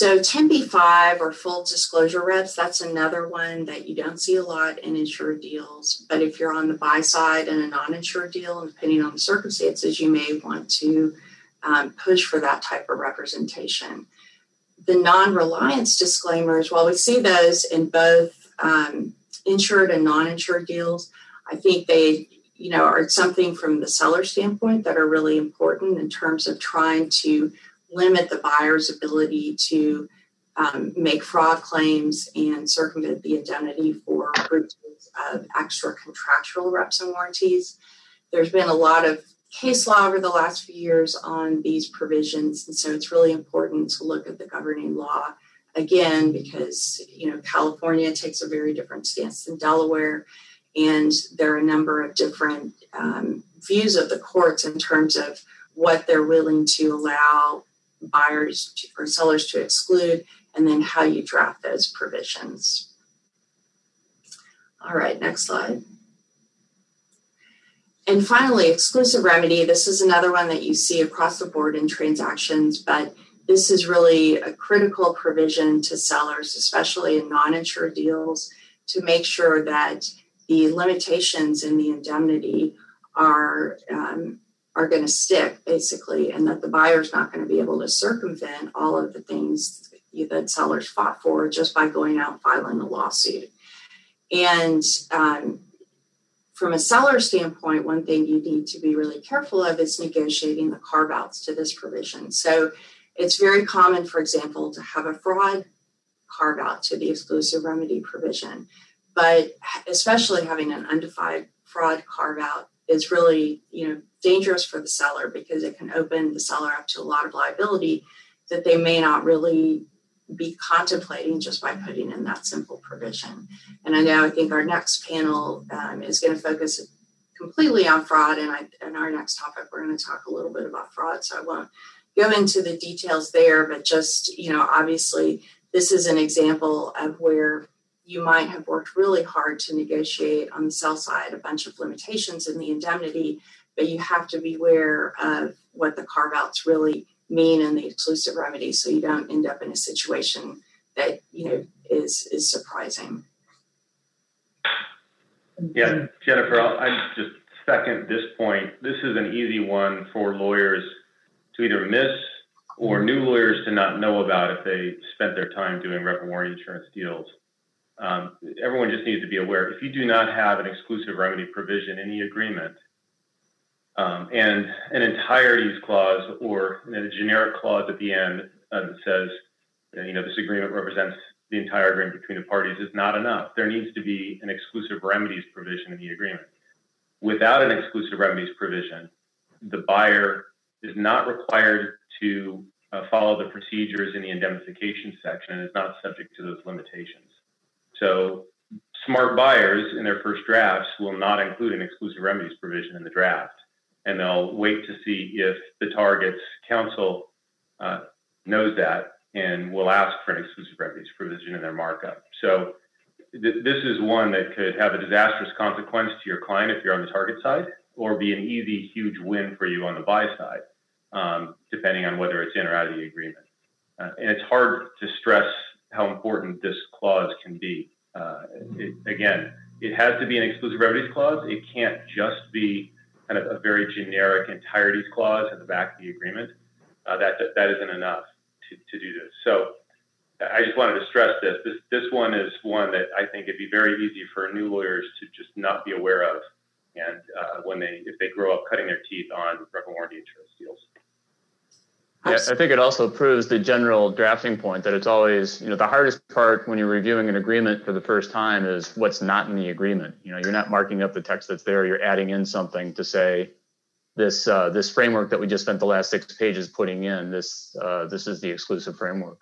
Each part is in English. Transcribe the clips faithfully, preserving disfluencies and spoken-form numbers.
So ten B five or full disclosure reps, that's another one that you don't see a lot in insured deals. But if you're on the buy side in a non-insured deal, and depending on the circumstances, you may want to um, push for that type of representation. The non-reliance disclaimers, while we see those in both um, insured and non-insured deals, I think they, you know, are something from the seller standpoint that are really important in terms of trying to limit the buyer's ability to um, make fraud claims and circumvent the indemnity for breaches of extra contractual reps and warranties. There's been a lot of case law over the last few years on these provisions, and so it's really important to look at the governing law again, because, you know, California takes a very different stance than Delaware, and there are a number of different um, views of the courts in terms of what they're willing to allow buyers to, or sellers to exclude, and then how you draft those provisions. All right, next slide. And finally, exclusive remedy. This is another one that you see across the board in transactions, but this is really a critical provision to sellers, especially in non-insured deals, to make sure that the limitations in the indemnity are um, are going to stick, basically, and that the buyer's not going to be able to circumvent all of the things that sellers fought for just by going out and filing a lawsuit. And um, from a seller standpoint, one thing you need to be really careful of is negotiating the carve-outs to this provision. So it's very common, for example, to have a fraud carve-out to the exclusive remedy provision, but especially having an undefined fraud carve-out is really, you know, dangerous for the seller, because it can open the seller up to a lot of liability that they may not really be contemplating just by putting in that simple provision. And I know I think our next panel um, is going to focus completely on fraud, and I, in our next topic we're going to talk a little bit about fraud, so I won't go into the details there, but just, you know, obviously this is an example of where you might have worked really hard to negotiate on the sell side a bunch of limitations in the indemnity, but you have to be aware of what the carve-outs really mean in the exclusive remedy, so you don't end up in a situation that, you know, is is surprising. Yeah, Jennifer, I'll, I just second this point. This is an easy one for lawyers to either miss or new lawyers to not know about if they spent their time doing rep and warranty insurance deals. Um, everyone just needs to be aware, if you do not have an exclusive remedy provision in the agreement, um, and an entireties clause or you know, a generic clause at the end uh, that says, you know, this agreement represents the entire agreement between the parties is not enough. There needs to be an exclusive remedies provision in the agreement. Without an exclusive remedies provision, the buyer is not required to uh, follow the procedures in the indemnification section and is not subject to those limitations. So smart buyers in their first drafts will not include an exclusive remedies provision in the draft, and they'll wait to see if the target's counsel uh, knows that and will ask for an exclusive remedies provision in their markup. So th- this is one that could have a disastrous consequence to your client if you're on the target side, or be an easy, huge win for you on the buy side, um, depending on whether it's in or out of the agreement. Uh, and it's hard to stress how important this clause can be. Uh, it, again, it has to be an exclusive remedies clause. It can't just be kind of a very generic entireties clause at the back of the agreement. Uh, that, that that isn't enough to, to do this. So I just wanted to stress this. This this one is one that I think it'd be very easy for new lawyers to just not be aware of, and uh, when they if they grow up cutting their teeth on rep and warranty insurance deals. Yeah, I think it also proves the general drafting point that it's always, you know, the hardest part when you're reviewing an agreement for the first time is what's not in the agreement. You know, you're not marking up the text that's there. You're adding in something to say this uh, this framework that we just spent the last six pages putting in. This uh, this is the exclusive framework.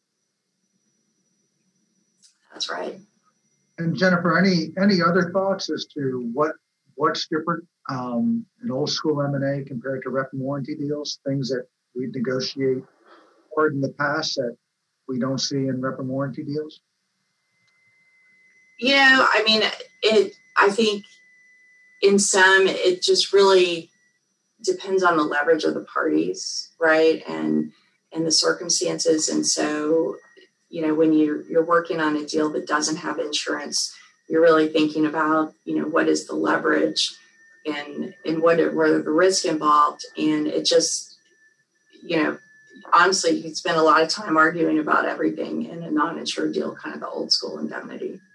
That's right. And Jennifer, any any other thoughts as to what what's different um, in old school M and A compared to rep and warranty deals? Things that we negotiate hard in the past that we don't see in rep and warranty deals? You know, I mean, it. I think in some, it just really depends on the leverage of the parties, right? And and the circumstances. And so, you know, when you're, you're working on a deal that doesn't have insurance, you're really thinking about, you know, what is the leverage and, and what are, what are the risks involved. And it just, you know, honestly, you can spend a lot of time arguing about everything in a non-insured deal, kind of the old school indemnity.